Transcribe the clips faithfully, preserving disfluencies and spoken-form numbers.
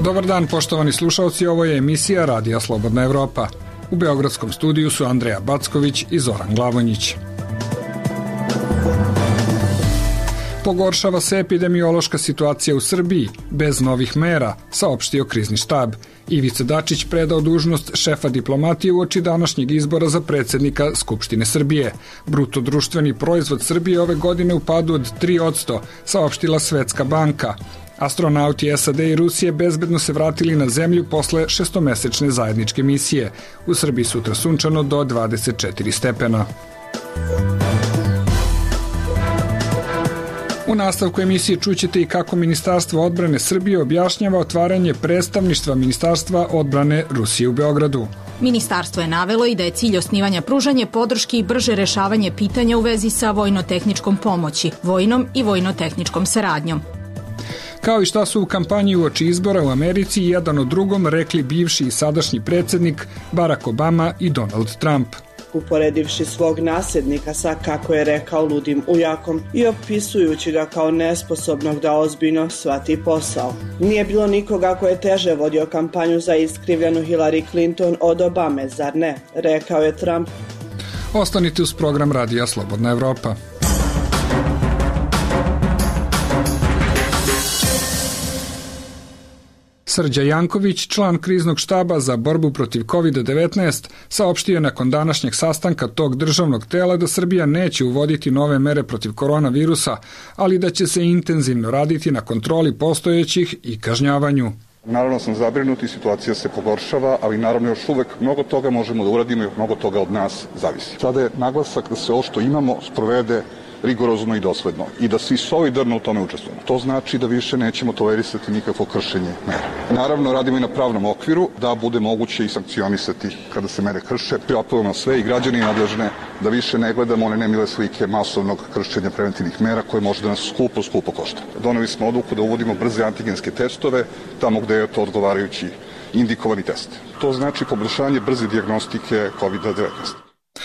Dobar dan, poštovani slušalci, ovo je emisija Radija Slobodna Evropa. U beogradskom studiju su Andreja Backović i Zoran Glavonjić. Pogoršava se epidemiološka situacija u Srbiji, bez novih mera, saopštio krizni štab. Ivica Dačić predao dužnost šefa diplomatije uoči današnjeg izbora za predsjednika Skupštine Srbije. Bruto društveni proizvod Srbije ove godine u padu od tri posto, saopštila Svetska banka. Astronauti S A D i Rusije bezbedno se vratili na zemlju posle šestomesečne zajedničke misije. U Srbiji sutra sunčano do dvadeset četiri stepena. U nastavku emisije čućete i kako Ministarstvo odbrane Srbije objašnjava otvaranje predstavništva Ministarstva odbrane Rusije u Beogradu. Ministarstvo je navelo i da je cilj osnivanja pružanje podrške i brže rešavanje pitanja u vezi sa vojno-tehničkom pomoći, vojnom i vojno-tehničkom saradnjom. Kao i šta su u kampanji uoči izbora u Americi jedan od drugom rekli bivši i sadašnji predsjednik Barack Obama i Donald Trump. Uporedivši svog nasljednika sa, kako je rekao, ludim ujakom i opisujući ga kao nesposobnog da ozbiljno shvati posao. Nije bilo nikoga ko je teže vodio kampanju za iskrivljenu Hillary Clinton od Obame, zar ne? Rekao je Trump. Ostanite uz program Radija Slobodna Evropa. Srđa Janković, član kriznog štaba za borbu protiv kovid devetnaest, saopštio je nakon današnjeg sastanka tog državnog tela da Srbija neće uvoditi nove mere protiv koronavirusa, ali da će se intenzivno raditi na kontroli postojećih i kažnjavanju. Naravno sam zabrinut i situacija se pogoršava, ali naravno još uvek mnogo toga možemo da uradimo i mnogo toga od nas zavisi. Sada je naglasak da se ovo što imamo sprovede rigorozno i dosledno i da svi solidarno u tome učestvujemo. To znači da više nećemo tolerisati nikakvo kršenje mera. Naravno, radimo i na pravnom okviru da bude moguće i sankcionisati kada se mere krše. Apelujemo sve i građani nadležne da više ne gledamo one nemile slike masovnog kršenja preventivnih mera koje može da nas skupo, skupo košta. Doneli smo odluku da uvodimo brze antigenske testove tamo gde je to odgovarajući indikovani test. To znači poboljšanje brze dijagnostike kovid devetnaest.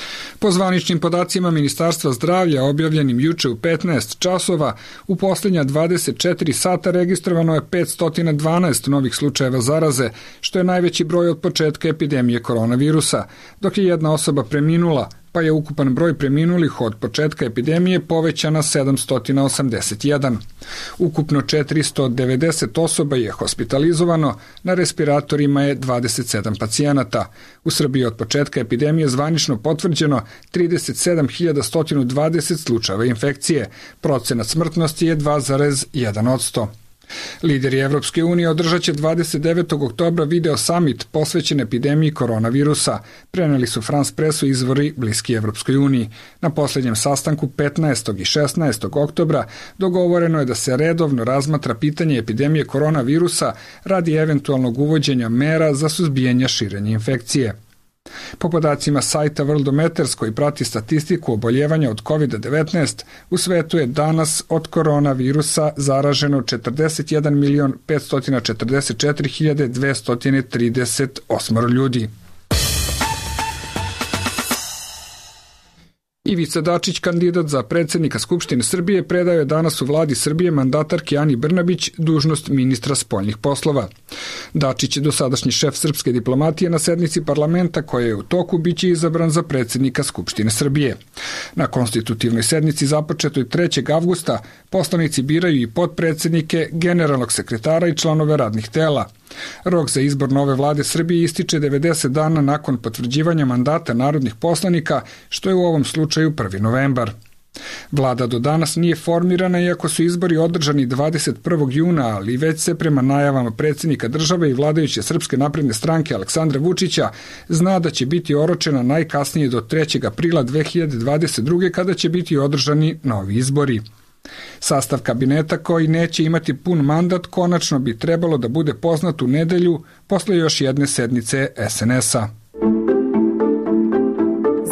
Po zvaničnim podacima Ministarstva zdravlja objavljenim juče u petnaest časova, u posljednja dvadeset četiri sata registrovano je petsto dvanaest novih slučajeva zaraze, što je najveći broj od početka epidemije koronavirusa, dok je jedna osoba preminula, pa je ukupan broj preminulih od početka epidemije povećan na sedamsto osamdeset jedan. Ukupno četiristo devedeset osoba je hospitalizovano, na respiratorima je dvadeset sedam pacijenata. U Srbiji od početka epidemije zvanično potvrđeno trideset sedam hiljada sto dvadeset slučajeva infekcije. Procenat smrtnosti je dva zarez jedan posto. Lideri Evropske unije održat će dvadeset devetog oktobra video summit posvećen epidemiji koronavirusa, preneli su France Pressu izvori bliski Evropskoj uniji. Na posljednjem sastanku petnaestog i šesnaestog oktobra dogovoreno je da se redovno razmatra pitanje epidemije koronavirusa radi eventualnog uvođenja mera za suzbijanje širenja infekcije. Po podacima sajta Worldometers koji prati statistiku oboljevanja od kovid devetnaest, u svetu je danas od koronavirusa zaraženo četrdeset jedan milion petsto četrdeset četiri hiljade dvesta trideset osam ljudi. Ivica Dačić, kandidat za predsjednika Skupštine Srbije, predao je danas u vladi Srbije mandatarki Ani Brnabić dužnost ministra spoljnih poslova. Dačić, dosadašnji šef srpske diplomatije, na sednici parlamenta koja je u toku, biće izabran za predsjednika Skupštine Srbije. Na konstitutivnoj sednici započetoj trećeg avgusta poslanici biraju i potpredsjednike, generalnog sekretara i članove radnih tela. Rok za izbor nove vlade Srbije ističe devedeset dana nakon potvrđivanja mandata narodnih poslanika, što je u ovom slučaju prvi novembar. Vlada do danas nije formirana iako su izbori održani dvadeset prvog juna, ali već se prema najavama predsjednika države i vladajuće Srpske napredne stranke Aleksandra Vučića zna da će biti oročena najkasnije do trećeg aprila dve hiljade dvadeset druge kada će biti održani novi izbori. Sastav kabineta koji neće imati pun mandat konačno bi trebalo da bude poznat u nedelju posle još jedne sednice S N S-a.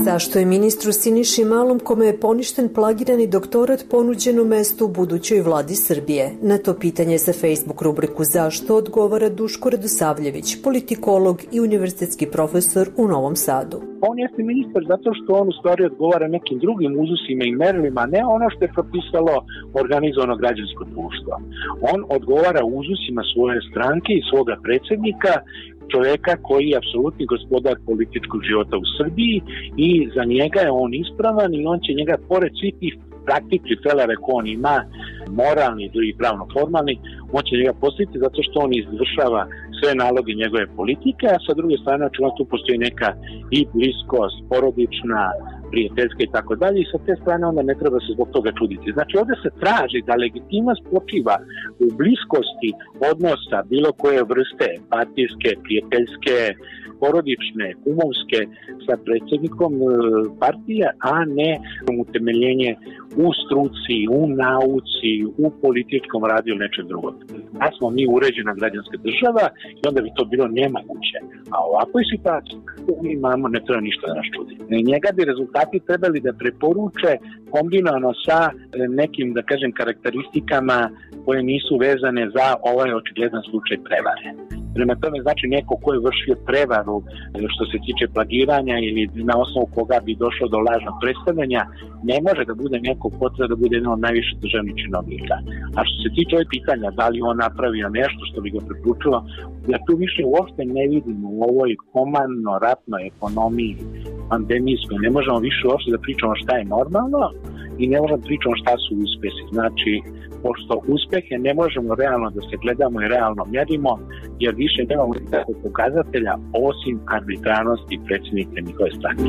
Zašto je ministru Siniši Malom, kome je poništen plagirani doktorat, ponuđeno mesto u budućoj vladi Srbije? Na to pitanje za Facebook rubriku Zašto odgovara Duško Radosavljević, politikolog i univerzitetski profesor u Novom Sadu. On jeste ministar zato što on u stvari odgovara nekim drugim uzusima i merilima, ne ono što je propisalo organizovano građansko društvo. On odgovara uzusima svoje stranke i svoga predsjednika, čoveka koji je apsolutni gospodar političkog života u Srbiji i za njega je on ispravan i on će njega, pored svih tih praktični felere koje on ima, moralni i pravno formalni, on će njega postaviti zato što on izvršava sve naloge njegove politike, a sa druge strane očigledno tu postoji neka i bliskost, porodična, prijateljska i tako dalje, i sa te strane onda ne treba se zbog toga čuditi. Znači ovdje se traži da legitimnost počiva u bliskosti odnosa bilo koje vrste, partijske, prijateljske, porodične, kumovske sa predsjednikom partije, a ne utemeljenje u struci, u nauci, u političkom radu ili nečeg drugog. Da smo mi uređena građanska država i onda bi to bilo nemoguće. A ovakvoj situaciji mi imamo, ne treba ništa da nas čudi. Njega bi rezultati trebali da preporuče kombinovano sa nekim, da kažem, karakteristikama koje nisu vezane za ovaj očigledan slučaj prevare. Prema tome, znači neko ko je vršio prevaru što se tiče plagiranja ili na osnovu koga bi došlo do lažnog predstavljanja, ne može da bude neko ko treba da bude jedan od najviših državnih činovnika. A što se tiče ovih pitanja, da li on napravio nešto što bi ga preporučilo, ja tu više uopšte ne vidim u ovoj komandno-ratnoj ekonomiji pandemijskoj, ne možemo više uopšte da pričamo šta je normalno i ne možemo da pričamo šta su uspesi. Znači, pošto uspehe ne možemo realno da se gledamo i realno mjerimo, jer više nemamo nikakvog pokazatelja osim arbitrarnosti predsjednika njihove stranke.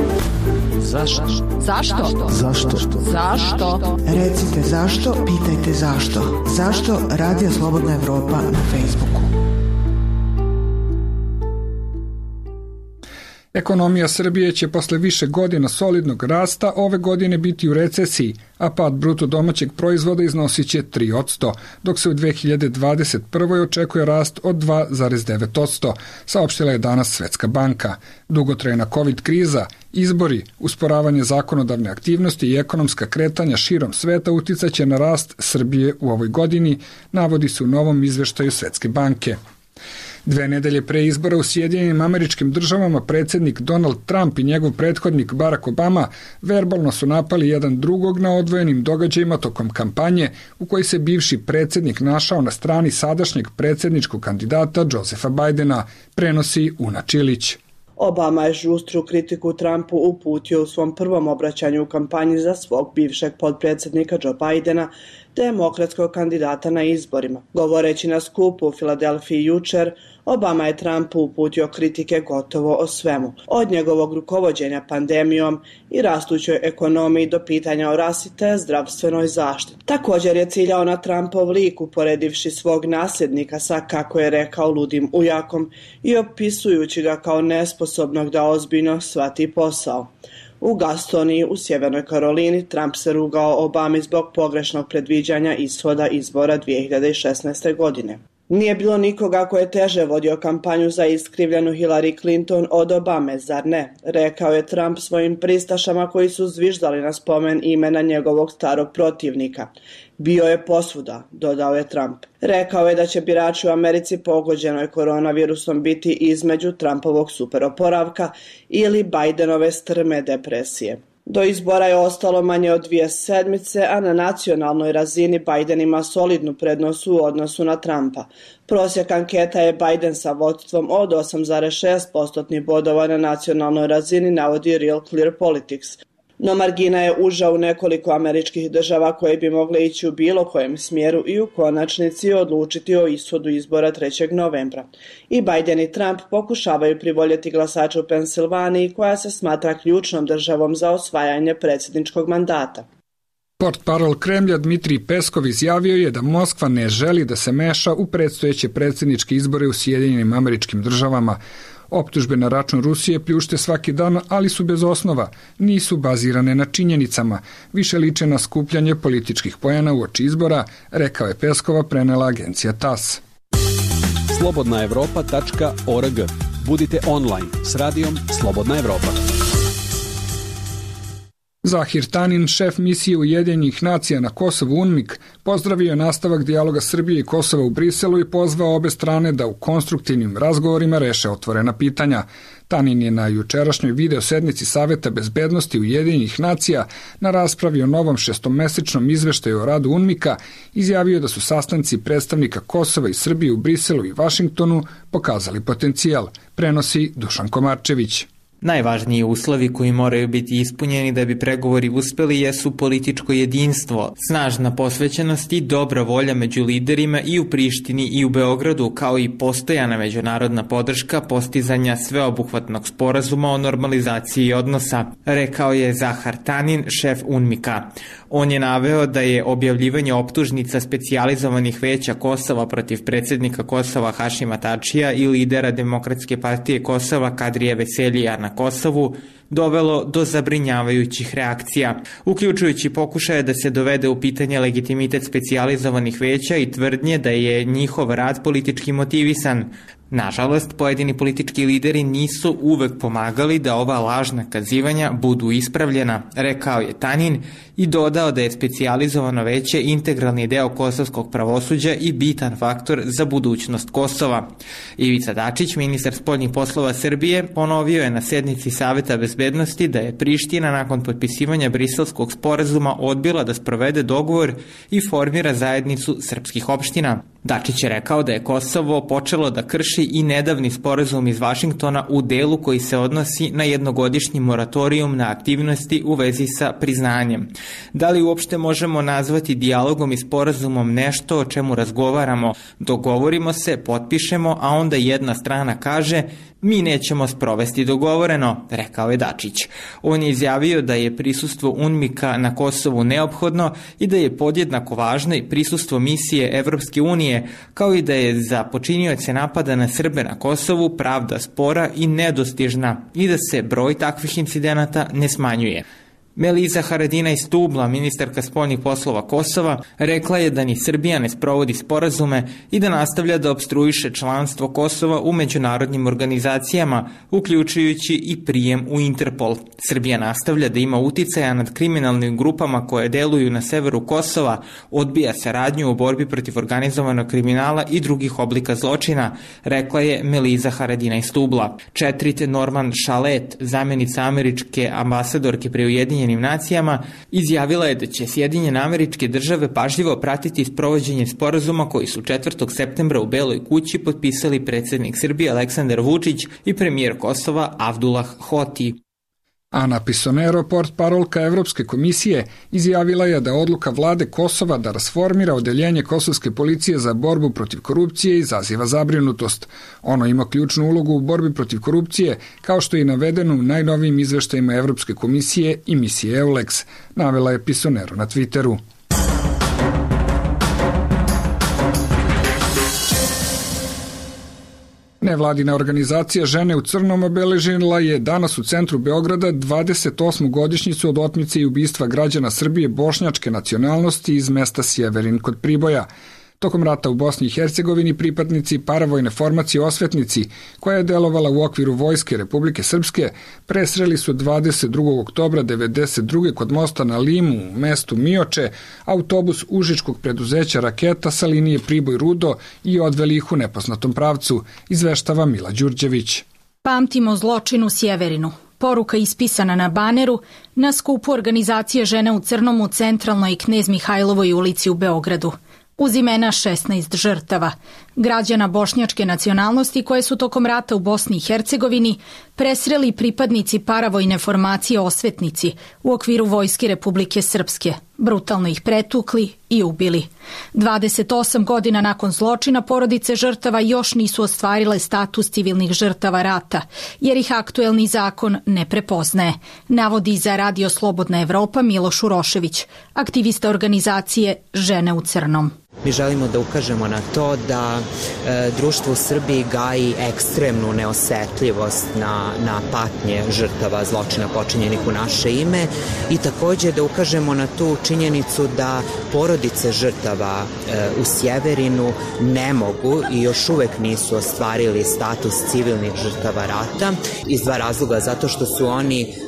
Zašto? Zašto? Zašto? Zašto? Recite zašto, pitajte zašto. Zašto Radio Slobodna Evropa na Facebooku. Ekonomija Srbije će posle više godina solidnog rasta ove godine biti u recesiji, a pad bruto domaćeg proizvoda iznosit će tri posto, dok se u dve hiljade dvadeset prve. očekuje rast od dva zarez devet posto, saopštila je danas Svetska banka. Dugotrajna COVID kriza, izbori, usporavanje zakonodavne aktivnosti i ekonomska kretanja širom sveta uticaće na rast Srbije u ovoj godini, navodi se u novom izveštaju Svetske banke. Dve nedelje pre izbora u Sjedinjenim Američkim Državama predsjednik Donald Trump i njegov prethodnik Barack Obama verbalno su napali jedan drugog na odvojenim događajima tokom kampanje u kojoj se bivši predsjednik našao na strani sadašnjeg predsjedničkog kandidata Josepha Bidena, prenosi Una Čilić. Obama je žustru kritiku Trumpu uputio u svom prvom obraćanju u kampanji za svog bivšeg potpredsjednika Joe Bidena, demokratskog kandidata na izborima. Govoreći na skupu u Filadelfiji jučer, Obama je Trumpu uputio kritike gotovo o svemu, od njegovog rukovođenja pandemijom i rastućoj ekonomiji do pitanja o rasi te zdravstvenoj zaštiti. Također je ciljao na Trumpov lik, uporedivši svog nasljednika sa, kako je rekao, ludim ujakom i opisujući ga kao nesposobnog da ozbiljno shvati posao. U Gastoniji u Sjevernoj Karolini Trump se rugao Obami zbog pogrešnog predviđanja ishoda izbora dvije hiljade šesnaeste. godine. Nije bilo nikoga ko je teže vodio kampanju za iskrivljenu Hillary Clinton od Obame, zar ne? Rekao je Trump svojim pristašama koji su zviždali na spomen imena njegovog starog protivnika. Bio je posvuda, dodao je Trump. Rekao je da će birači u Americi pogođenoj koronavirusom biti između Trumpovog superoporavka ili Bidenove strme depresije. Do izbora je ostalo manje od dvije sedmice, a na nacionalnoj razini Biden ima solidnu prednost u odnosu na Trumpa. Prosjek anketa je Biden sa vodstvom od osam zarez šest postotnih bodova na nacionalnoj razini, navodi Real Clear Politics. No margina je uža u nekoliko američkih država koje bi mogle ići u bilo kojem smjeru i u konačnici odlučiti o ishodu izbora trećeg novembra. I Biden i Trump pokušavaju privoljeti glasače u Pensilvaniji, koja se smatra ključnom državom za osvajanje predsjedničkog mandata. Portparol Kremlja Dmitrij Peskov izjavio je da Moskva ne želi da se meša u predstojeće predsjedničke izbore u Sjedinjenim Američkim Državama. Optužbe na račun Rusije pljušte svaki dan, ali su bez osnova, nisu bazirane na činjenicama, više liče na skupljanje političkih poena uoči izbora, rekao je Peskova, prenela agencija T A S. slobodna evropa tačka org. Budite online s radijom Slobodna Evropa. Zahir Tanin, šef misije Ujedinjenih nacija na Kosovu UNMIK, pozdravio je nastavak dijaloga Srbije i Kosova u Briselu i pozvao obe strane da u konstruktivnim razgovorima reše otvorena pitanja. Tanin je na jučerašnjoj video sednici Saveta bezbednosti Ujedinjenih nacija na raspravi o novom šestomesečnom izveštaju o radu UNMIK-a izjavio da su sastanci predstavnika Kosova i Srbije u Briselu i Vašingtonu pokazali potencijal, prenosi Dušan Komarčević. Najvažniji uslovi koji moraju biti ispunjeni da bi pregovori uspeli jesu političko jedinstvo, snažna posvećenost i dobra volja među liderima i u Prištini i u Beogradu, kao i postojana međunarodna podrška postizanja sveobuhvatnog sporazuma o normalizaciji odnosa, rekao je Zahar Tanin, šef UNMIK-a. On je naveo da je objavljivanje optužnica specijalizovanih veća Kosova protiv predsjednika Kosova Hašima Tačija i lidera Demokratske partije Kosova Kadrija Veseljija na Kosovu dovelo do zabrinjavajućih reakcija, uključujući pokušaje da se dovede u pitanje legitimitet specijalizovanih veća i tvrdnje da je njihov rad politički motivisan. Nažalost, pojedini politički lideri nisu uvek pomagali da ova lažna kazivanja budu ispravljena, rekao je Tanin i dodao da je specijalizovano veće integralni deo kosovskog pravosuđa i bitan faktor za budućnost Kosova. Ivica Dačić, ministar spoljnih poslova Srbije, ponovio je na sednici Saveta bezbednosti da je Priština nakon potpisivanja Briselskog sporazuma odbila da sprovede dogovor i formira zajednicu srpskih opština. Dačić je rekao da je Kosovo počelo da krši i nedavni sporazum iz Vašingtona u delu koji se odnosi na jednogodišnji moratorijum na aktivnosti u vezi sa priznanjem. Da li uopšte možemo nazvati dijalogom i sporazumom nešto o čemu razgovaramo, dogovorimo se, potpišemo, a onda jedna strana kaže mi nećemo sprovesti dogovoreno, rekao je Dačić. On je izjavio da je prisustvo UNMIK-a na Kosovu neophodno i da je podjednako važno i prisustvo misije Evropske unije, kao i da je za počinioce napada na Srbe na Kosovu pravda spora i nedostižna i da se broj takvih incidenata ne smanjuje. Meliza Haradinaj Stubla, ministarka spoljnih poslova Kosova, rekla je da ni Srbija ne sprovodi sporazume i da nastavlja da opstruiše članstvo Kosova u međunarodnim organizacijama, uključujući i prijem u Interpol. Srbija nastavlja da ima uticaja nad kriminalnim grupama koje deluju na severu Kosova, odbija saradnju u borbi protiv organizovanog kriminala i drugih oblika zločina, rekla je Meliza Haradinaj Stubla. Četrit Norman Šalet, zamjenica američke ambasadorke pri Ujedinjenim nacijama, izjavila je da će Sjedinjene Američke Države pažljivo pratiti sprovođenje sporazuma koji su četvrtog septembra u Beloj kući potpisali predsjednik Srbije Aleksandar Vučić i premijer Kosova Avdullah Hoti. Ana Pisonero, portparolka Evropske komisije, izjavila je da odluka vlade Kosova da rasformira odeljenje kosovske policije za borbu protiv korupcije izaziva zabrinutost. Ono ima ključnu ulogu u borbi protiv korupcije, kao što je navedeno u najnovijim izveštajima Evropske komisije i misije EULEX, navela je Pisonero na Twitteru. Nevladina organizacija Žene u crnom obeležila je danas u centru Beograda dvadeset osmu godišnjicu od otmice i ubistva građana Srbije bošnjačke nacionalnosti iz mesta Sjeverin kod Priboja. Tokom rata u Bosni i Hercegovini pripadnici paravojne formacije Osvetnici, koja je delovala u okviru Vojske Republike Srpske, presreli su dvadeset drugog oktobra devedeset druge kod mosta na Limu u mestu Mioče autobus užičkog preduzeća Raketa sa linije Priboj-Rudo i odveli ih u nepoznatom pravcu, izveštava Mila Đurđević. Pamtimo zločin u Sjeverinu. Poruka ispisana na baneru na skupu organizacije Žene u crnom u centralnoj Knez Mihajlovoj ulici u Beogradu. Uz imena šesnaest žrtava, građana bošnjačke nacionalnosti koje su tokom rata u Bosni i Hercegovini presreli pripadnici paravojne formacije Osvetnici u okviru Vojske Republike Srpske, brutalno ih pretukli i ubili. dvadeset osam godina nakon zločina porodice žrtava još nisu ostvarile status civilnih žrtava rata, jer ih aktuelni zakon ne prepoznaje, navodi za Radio Slobodna Evropa Miloš Urošević, aktivista organizacije Žene u crnom. Mi želimo da ukažemo na to da e, društvo u Srbiji gaji ekstremnu neosetljivost na, na patnje žrtava zločina počinjenih u naše ime i takođe da ukažemo na tu činjenicu da porodice žrtava e, u Sjeverinu ne mogu i još uvek nisu ostvarili status civilnih žrtava rata iz dva razloga, zato što su oni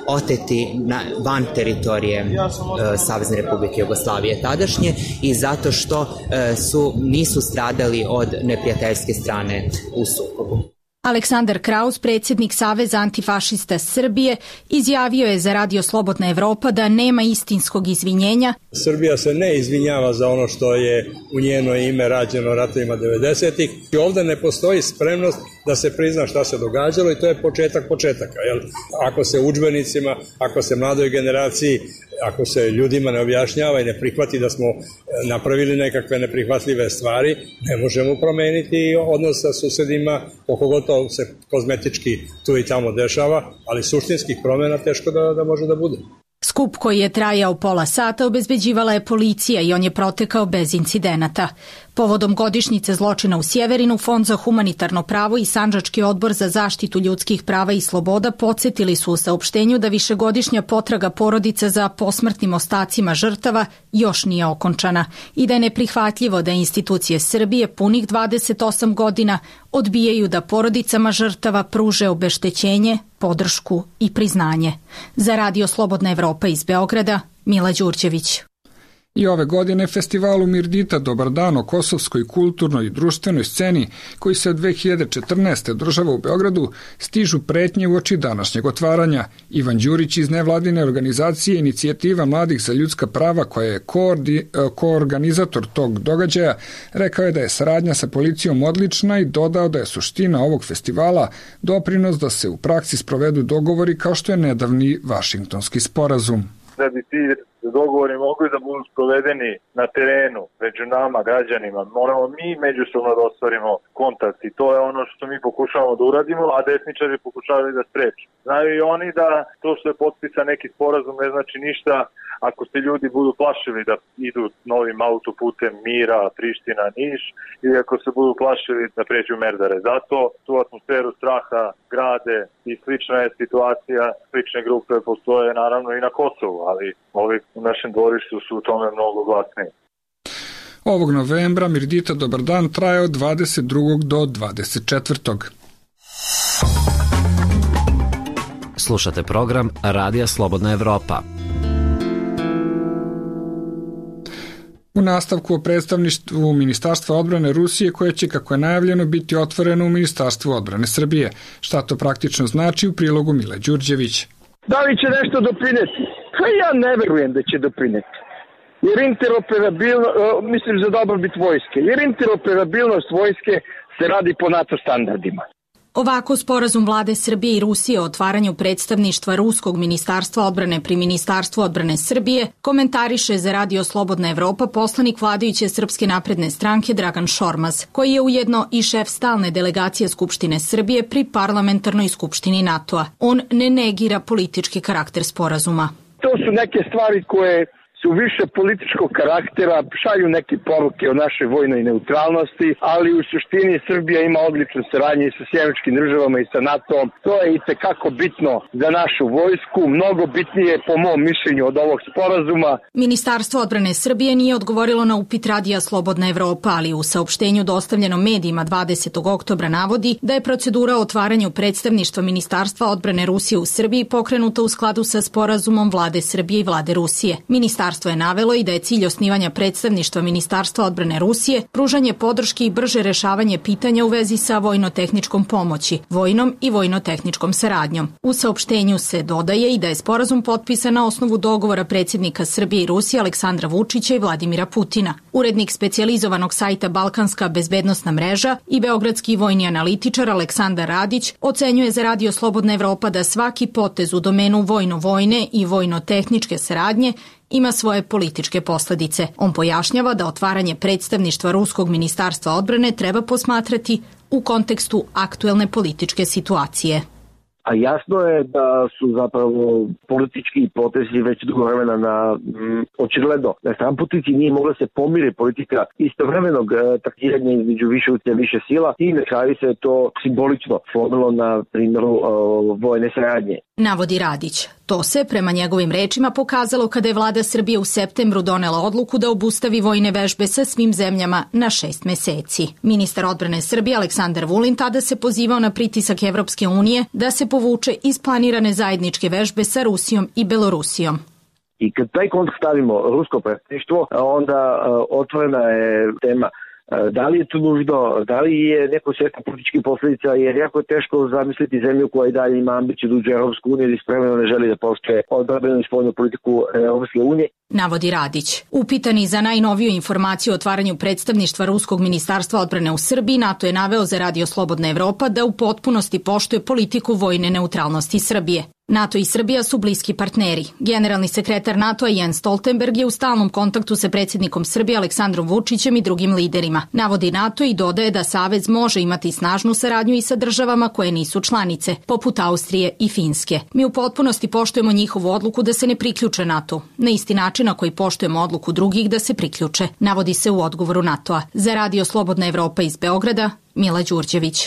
oteti na, van teritorije e, Savezne Republike Jugoslavije tadašnje i zato što e, su, nisu stradali od neprijateljske strane u sukobu. Aleksandar Kraus, predsjednik Saveza antifašista Srbije, izjavio je za Radio Slobodna Evropa da nema istinskog izvinjenja. Srbija se ne izvinjava za ono što je u njeno ime rađeno ratovima devedesetih i ovde ne postoji spremnost da se prizna šta se događalo i to je početak početaka. Jel? Ako se udžbenicima, ako se mladoj generaciji, ako se ljudima ne objašnjava i ne prihvati da smo napravili nekakve neprihvatljive stvari, ne možemo promeniti odnos sa susedima, pogotovo se kozmetički tu i tamo dešava, ali suštinskih promjena teško da, da može da bude. Skup koji je trajao pola sata obezbeđivala je policija i on je protekao bez incidenata. Povodom godišnjice zločina u Sjeverinu, Fond za humanitarno pravo i Sandžački odbor za zaštitu ljudskih prava i sloboda podsjetili su u saopštenju da višegodišnja potraga porodica za posmrtnim ostacima žrtava još nije okončana i da je neprihvatljivo da institucije Srbije punih dvadeset osam godina odbijaju da porodicama žrtava pruže obeštećenje, podršku i priznanje. Za Radio Slobodna Evropa iz Beograda, Mila Đurđević. I ove godine festivalu Mirdita Dobar dan o kosovskoj kulturnoj i društvenoj sceni, koji se od dve hiljade četrnaeste održava u Beogradu, stižu pretnje uoči današnjeg otvaranja. Ivan Đurić iz nevladine organizacije Inicijativa mladih za ljudska prava, koja je koordi, koorganizator tog događaja, rekao je da je saradnja sa policijom odlična i dodao da je suština ovog festivala doprinos da se u praksi sprovedu dogovori kao što je nedavni Vašingtonski sporazum. Da bi ti dogovori mogli da budu sprovedeni na terenu, među nama, građanima, moramo mi međusobno da ostvarimo kontakt i to je ono što mi pokušavamo da uradimo, a desničari pokušavaju da spreče. Znaju i oni da to što je potpisan neki sporazum ne znači ništa ako se ljudi budu plašili da idu novim autoputem Mira, Priština, Niš ili ako se budu plašili da pređu Merdare. Zato tu atmosferu straha grade i slična je situacija, slične grupe postoje naravno i na Kosovu, ali ovi u našem dvorištu su u tome mnogo glasniji. Ovog novembra Mirdita Dobar dan traje od dvadeset drugog do dvadeset četvrtog Slušate program Radija Slobodna Evropa. U nastavku o predstavništvu Ministarstva odbrane Rusije, koje će, kako je najavljeno, biti otvoreno u Ministarstvu odbrane Srbije. Šta to praktično znači, u prilogu Mile Đurđević. Da li će nešto doprineti? Pa ja ne verujem da će doprineti. Jer interoperabilno, mislim za dobrobit vojske, jer interoperabilnost vojske se radi po NATO standardima. Ovako sporazum vlade Srbije i Rusije o otvaranju predstavništva Ruskog ministarstva odbrane pri Ministarstvu odbrane Srbije komentariše za Radio Slobodna Evropa poslanik vladajuće Srpske napredne stranke Dragan Šormaz, koji je ujedno i šef stalne delegacije Skupštine Srbije pri parlamentarnoj skupštini NATO-a. On ne negira politički karakter sporazuma. To su neke stvari koje su više političkog karaktera, šalju neke poruke o našoj vojnoj neutralnosti, ali u suštini Srbija ima odličnu saradnju sa sjevernjačkim državama i sa NATO-om. To je i tekako bitno za našu vojsku, mnogo bitnije po mom mišljenju od ovog sporazuma. Ministarstvo odbrane Srbije nije odgovorilo na upit Radija Slobodna Evropa, ali u saopštenju dostavljenom medijima dvadesetog oktobra navodi da je procedura o otvaranju predstavništva Ministarstva odbrane Rusije u Srbiji pokrenuta u skladu sa sporazumom vlade Srbije i vlade Rusije. Ministarstvo je navelo i da je cilj osnivanja predstavništva Ministarstva odbrane Rusije pružanje podrške i brže rešavanje pitanja u vezi sa vojno-tehničkom pomoći, vojnom i vojno-tehničkom saradnjom. U saopštenju se dodaje i da je sporazum potpisan na osnovu dogovora predsjednika Srbije i Rusije Aleksandra Vučića i Vladimira Putina. Urednik specijalizovanog sajta Balkanska bezbednosna mreža i beogradski vojni analitičar Aleksandar Radić ocenjuje za Radio Slobodna Evropa da svaki potez u domenu vojno-vojne i vojno-tehničke saradnje ima svoje političke posledice. On pojašnjava da otvaranje predstavništva Ruskog ministarstva odbrane treba posmatrati u kontekstu aktuelne političke situacije. A jasno je da su zapravo politički potezi već dugo vremena na m, očigledno. Na Stramputici nije mogla se pomiri politika istovremenog e, taktiranja između više utjecaja više sila i na kraju se to simbolično slomilo na primjeru e, vojne saradnje. Navodi Radić. To se, prema njegovim rečima, pokazalo kada je vlada Srbije u septembru donela odluku da obustavi vojne vežbe sa svim zemljama na šest meseci. Ministar odbrane Srbije Aleksandar Vulin tada se pozivao na pritisak Evropske unije da se povuče iz planirane zajedničke vežbe sa Rusijom i Belorusijom. I kad taj kontekst stavimo rusko predsjedništvo, onda otvorena je tema da li je to nužno, da li je neko svjesna političkih posljedica, jer jako je teško zamisliti zemlju koja i dalje ima ambiciju da uđe u Europsku uniju ili spremno ne želi da poštuje odbrambenu i spoljnu politiku Europske unije. Navodi Radić. Upitani za najnoviju informaciju o otvaranju predstavništva Ruskog ministarstva odbrane u Srbiji, NATO je naveo za Radio Slobodna Evropa da u potpunosti poštuje politiku vojne neutralnosti Srbije. NATO i Srbija su bliski partneri. Generalni sekretar NATO-a Jens Stoltenberg je u stalnom kontaktu sa predsjednikom Srbije Aleksandrom Vučićem i drugim liderima. Navodi NATO i dodaje da Savez može imati snažnu saradnju i sa državama koje nisu članice, poput Austrije i Finske. Mi u potpunosti poštujemo njihovu odluku da se ne priključe NATO, na isti način na koji poštujemo odluku drugih da se priključe, navodi se u odgovoru NATO-a. Za Radio Slobodna Evropa iz Beograda, Mila Đurđević.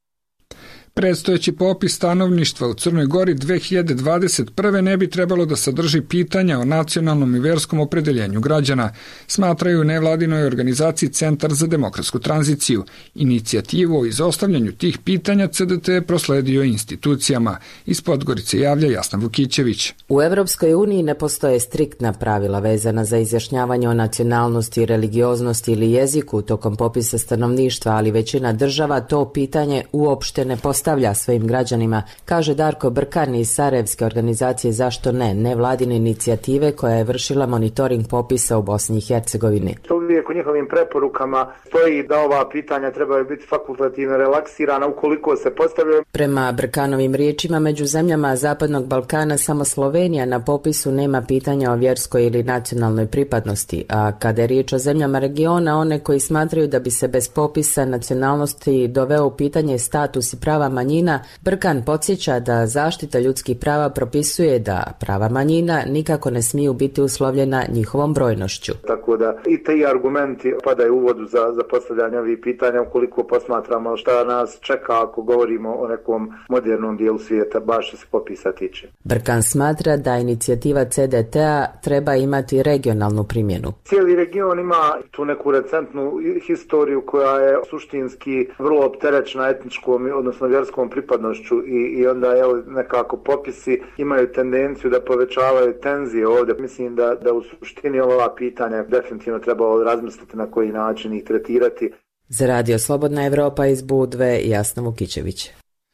Predstojeći popis stanovništva u Crnoj Gori dve hiljade dvadeset prve ne bi trebalo da sadrži pitanja o nacionalnom i verskom opredeljenju građana, smatraju u nevladinoj organizaciji Centar za demokratsku tranziciju. Inicijativu o izostavljanju tih pitanja C D T je prosledio institucijama. Iz Podgorice javlja Jasna Vukićević. U Evropskoj uniji ne postoje striktna pravila vezana za izjašnjavanje o nacionalnosti, religioznosti ili jeziku tokom popisa stanovništva, ali većina država to pitanje uopšte ne postavlja stavlja svojim građanima, kaže Darko Brkan iz Sarajevske organizacije Zašto ne, nevladine inicijative koja je vršila monitoring popisa u Bosni i Hercegovini. Uvijek u njihovim preporukama stoji da ova pitanja trebaju biti fakultativno relaksirana ukoliko se postavljaju. Prema Brkanovim riječima, među zemljama Zapadnog Balkana samo Slovenija na popisu nema pitanja o vjerskoj ili nacionalnoj pripadnosti, a kada je riječ o zemljama regiona, one koji smatraju da bi se bez popisa nacionalnosti doveo u pitanje status i prava manjina, Brkan podsjeća da zaštita ljudskih prava propisuje da prava manjina nikako ne smiju biti uslovljena njihovom brojnošću. Tako da i ti argumenti padaju u vodu za, za postavljanje ovih pitanja ukoliko posmatramo šta nas čeka ako govorimo o nekom modernom dijelu svijeta, baš što se popisa tiče. Brkan smatra da inicijativa C D T-a treba imati regionalnu primjenu. Cijeli region ima tu neku recentnu historiju koja je suštinski vrlo opterećena etničkom, odnosno vjerskom pripadnošću i, i onda evo, nekako popisi imaju tendenciju da povećavaju tenzije ovdje. Mislim da, da u suštini ova pitanja definitivno trebalo razmisliti na koji način ih tretirati. Za Radio Slobodna Evropa iz Budve, Jasna Vukićević.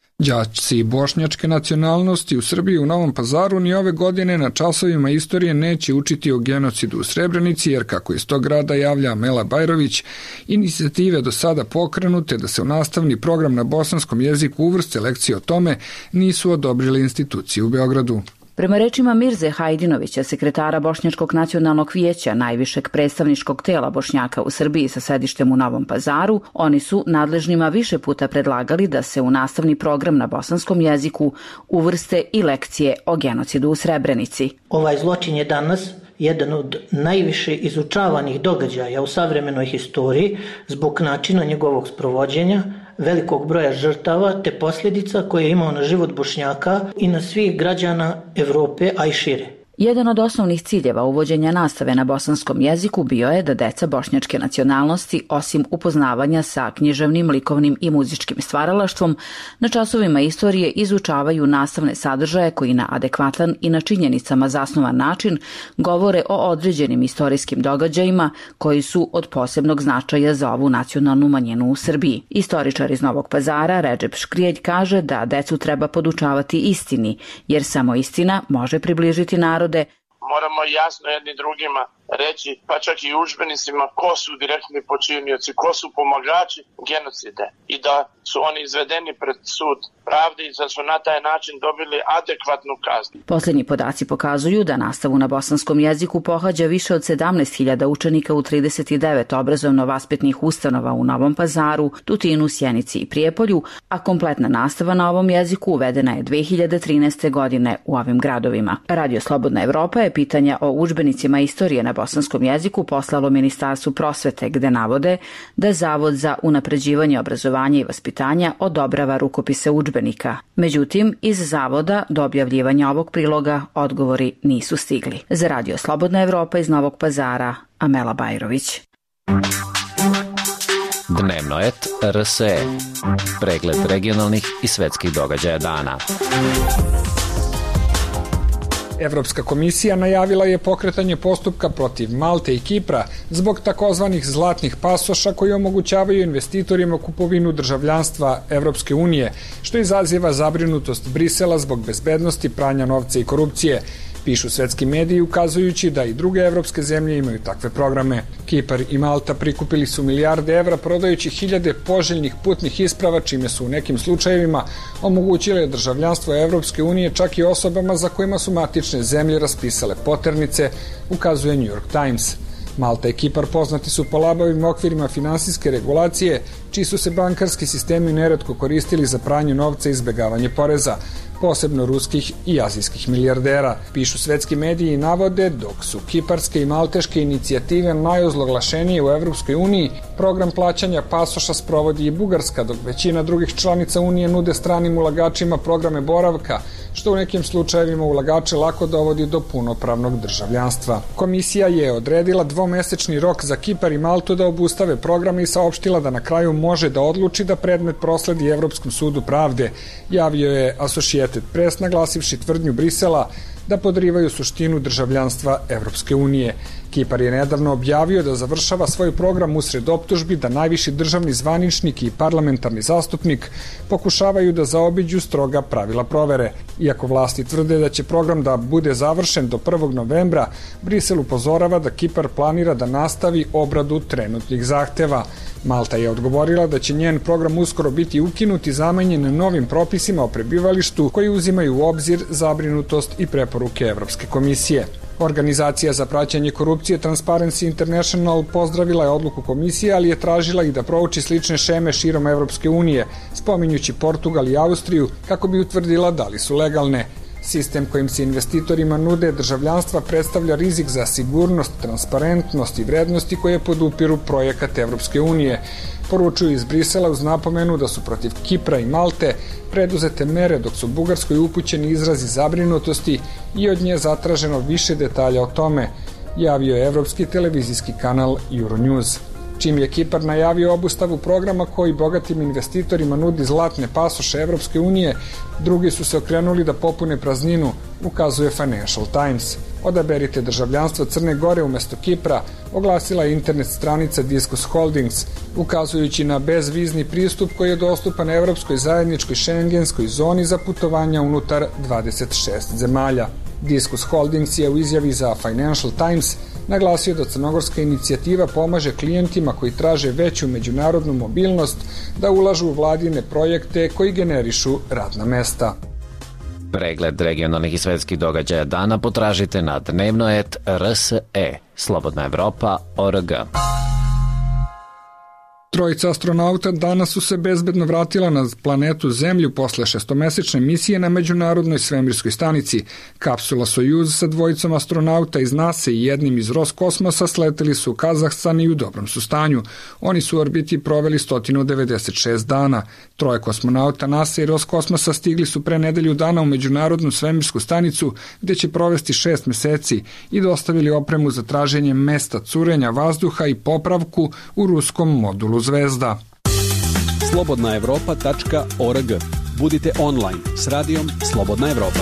Đaci bošnjačke nacionalnosti u Srbiji u Novom Pazaru ni ove godine na časovima istorije neće učiti o genocidu u Srebrenici, jer kako iz tog grada javlja Mela Bajrović, inicijative do sada pokrenute da se u nastavni program na bosanskom jeziku uvrste lekcije o tome nisu odobrili institucije u Beogradu. Prema rečima Mirze Hajdinovića, sekretara Bošnjačkog nacionalnog vijeća, najvišeg predstavničkog tela Bošnjaka u Srbiji sa sedištem u Novom Pazaru, oni su nadležnima više puta predlagali da se u nastavni program na bosanskom jeziku uvrste i lekcije o genocidu u Srebrenici. Ovaj zločin je danas jedan od najviše izučavanih događaja u savremenoj historiji zbog načina njegovog sprovođenja, velikog broja žrtava te posljedica koje je imao na život Bošnjaka i na svih građana Evrope, a i šire. Jedan od osnovnih ciljeva uvođenja nastave na bosanskom jeziku bio je da deca bošnjačke nacionalnosti, osim upoznavanja sa književnim, likovnim i muzičkim stvaralaštvom, na časovima istorije izučavaju nastavne sadržaje koji na adekvatan i na činjenicama zasnovan način govore o određenim istorijskim događajima koji su od posebnog značaja za ovu nacionalnu manjinu u Srbiji. Istoričar iz Novog Pazara, Redžep Škrijelj, kaže da decu treba podučavati istini, jer samo istina može približiti narod. Moramo jasno jedni drugima reći, pa čak i udžbenicima, ko su direktni počinioci, ko su pomagači genocide i da su oni izvedeni pred sud pravde i da su na taj način dobili adekvatnu kaznu. Posljednji podaci pokazuju da nastavu na bosanskom jeziku pohađa više od sedamnaest hiljada učenika u trideset devet obrazovno-vaspitnih ustanova u Novom Pazaru, Tutinu, Sjenici i Prijepolju, a kompletna nastava na ovom jeziku uvedena je dve hiljade trinaeste. godine u ovim gradovima. Radio Slobodna Evropa je pitanja o udžbenicima istorije na bosanskom jeziku poslalo Ministarstvu prosvete, gde navode da Zavod za unapređivanje obrazovanja i vaspitanja odobrava rukopise udžbenika. Međutim, iz Zavoda do objavljivanja ovog priloga odgovori nisu stigli. Za Radio Slobodna Evropa iz Novog Pazara, Amela Bajrović. Dnevnoet R S E. Pregled regionalnih i svetskih događaja dana. Evropska komisija najavila je pokretanje postupka protiv Malte i Kipra zbog takozvanih zlatnih pasoša koji omogućavaju investitorima kupovinu državljanstva Evropske unije, što izaziva zabrinutost Brisela zbog bezbednosti, pranja novca i korupcije. Pišu svetski mediji ukazujući da i druge evropske zemlje imaju takve programe. Kipar i Malta prikupili su milijarde evra prodajući hiljade poželjnih putnih isprava, čime su u nekim slučajevima omogućile državljanstvo Evropske unije čak i osobama za kojima su matične zemlje raspisale poternice, ukazuje New York Times. Malta i Kipar poznati su po labavim okvirima finansijske regulacije, čiji su se bankarski sistemi neretko koristili za pranje novca i izbegavanje poreza, posebno ruskih i azijskih milijardera. Pišu svetski mediji i navode, dok su kiparske i malteške inicijative najozloglašenije u Evropskoj uniji, program plaćanja pasoša sprovodi i Bugarska, dok većina drugih članica Unije nude stranim ulagačima programe boravka, što u nekim slučajevima ulagače lako dovodi do punopravnog državljanstva. Komisija je odredila dvomesečni rok za Kipar i Maltu da obustave programe i saopštila da na kraju može da odluči da predmet prosledi Evropskom sudu pravde, javio je Associated Press, naglasivši tvrdnju Brisela da podrivaju suštinu državljanstva Evropske unije. Kipar je nedavno objavio da završava svoj program usred optužbi da najviši državni zvaničnik i parlamentarni zastupnik pokušavaju da zaobiđu stroga pravila provere. Iako vlasti tvrde da će program da bude završen do prvog novembra, Brisel upozorava da Kipar planira da nastavi obradu trenutnih zahteva. Malta je odgovorila da će njen program uskoro biti ukinut i zamenjen novim propisima o prebivalištu koji uzimaju u obzir zabrinutost i preporuke Evropske komisije. Organizacija za praćenje korupcije Transparency International pozdravila je odluku komisije, ali je tražila i da prouči slične šeme širom Evropske unije, spominjući Portugal i Austriju, kako bi utvrdila da li su legalne. Sistem kojim se investitorima nude državljanstva predstavlja rizik za sigurnost, transparentnost i vrednosti koje podupiru projekat Evropske unije. Poručuju iz Brisela uz napomenu da su protiv Kipra i Malte preduzete mere, dok su Bugarskoj upućeni izrazi zabrinutosti i od nje zatraženo više detalja o tome, javio je evropski televizijski kanal Euronews. Čim je Kipar najavio obustavu programa koji bogatim investitorima nudi zlatne pasoše Evropske unije, drugi su se okrenuli da popune prazninu, ukazuje Financial Times. Odaberite državljanstvo Crne Gore umesto Kipra, oglasila je internet stranica Discus Holdings, ukazujući na bezvizni pristup koji je dostupan Evropskoj zajedničkoj šengenskoj zoni za putovanja unutar dvadeset šest zemalja. Discus Holdings je u izjavi za Financial Times naglasio da crnogorska inicijativa pomaže klijentima koji traže veću međunarodnu mobilnost da ulažu u vladine projekte koji generišu radna mesta. Pregled regionalnih i svetskih događaja dana potražite na dnevnoet R S E, Slobodna Evropa, O R G. Trojica astronauta danas su se bezbedno vratila na planetu Zemlju posle šestomesečne misije na Međunarodnoj svemirskoj stanici. Kapsula Sojuz sa dvojicom astronauta iz NASA i jednim iz Roskosmosa sleteli su u Kazahstan i u dobrom su stanju. Oni su u orbiti proveli sto devedeset šest dana. Troje kosmonauta NASA i Roskosmosa stigli su pre nedelju dana u Međunarodnu svemirsku stanicu, gde će provesti šest meseci i dostavili opremu za traženje mesta curenja vazduha i popravku u ruskom modulu Zvezda. slobodna evropa tačka org. Budite online s radijom Slobodna Evropa.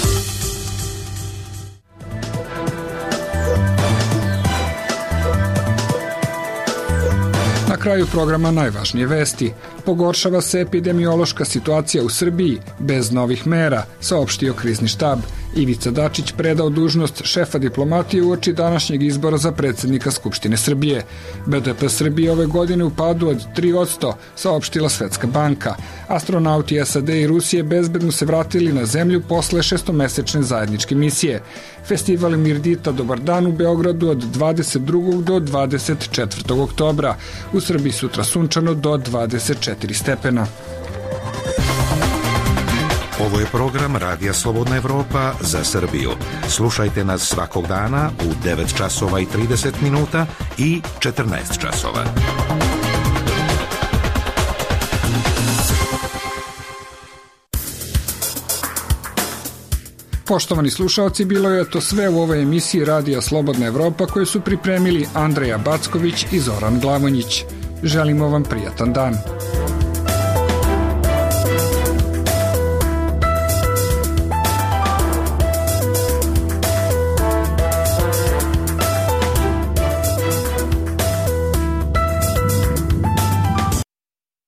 Na kraju programa najvažnije vesti. Pogoršava se epidemiološka situacija u Srbiji bez novih mera, saopštio krizni štab. Ivica Dačić predao dužnost šefa diplomatije uoči današnjeg izbora za predsjednika Skupštine Srbije. B D P Srbije ove godine u padu od tri posto, saopštila Svetska banka. Astronauti S A D i Rusije bezbedno se vratili na zemlju posle šestomesečne zajedničke misije. Festival Mirdita Dobar dan u Beogradu od dvadeset drugog do dvadeset četvrtog oktobra. U Srbiji sutra sunčano do dvadeset četiri stepena. Ovo je program Radija Slobodna Evropa za Srbiju. Slušajte nas svakog dana u devet časova i trideset minuta i četrnaest časova. Poštovani slušalci, bilo je to sve u ovoj emisiji Radija Slobodna Evropa koju su pripremili Andreja Backović i Zoran Glavonjić. Želimo vam prijatan dan.